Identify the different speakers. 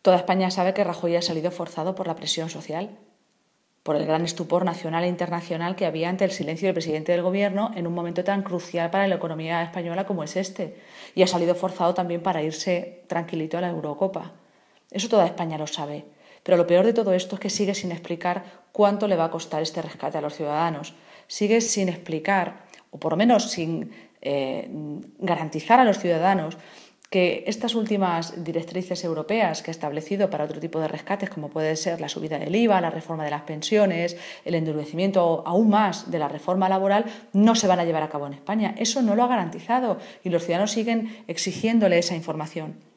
Speaker 1: Toda España sabe que Rajoy ha salido forzado por la presión social, por el gran estupor nacional e internacional que había ante el silencio del presidente del Gobierno en un momento tan crucial para la economía española como es este. Y ha salido forzado también para irse tranquilito a la Eurocopa. Eso toda España lo sabe. Pero lo peor de todo esto es que sigue sin explicar cuánto le va a costar este rescate a los ciudadanos. Sigue sin explicar, o por lo menos sin garantizar a los ciudadanos, que estas últimas directrices europeas que ha establecido para otro tipo de rescates, como puede ser la subida del IVA, la reforma de las pensiones, el endurecimiento aún más de la reforma laboral, no se van a llevar a cabo en España. Eso no lo ha garantizado y los ciudadanos siguen exigiéndole esa información.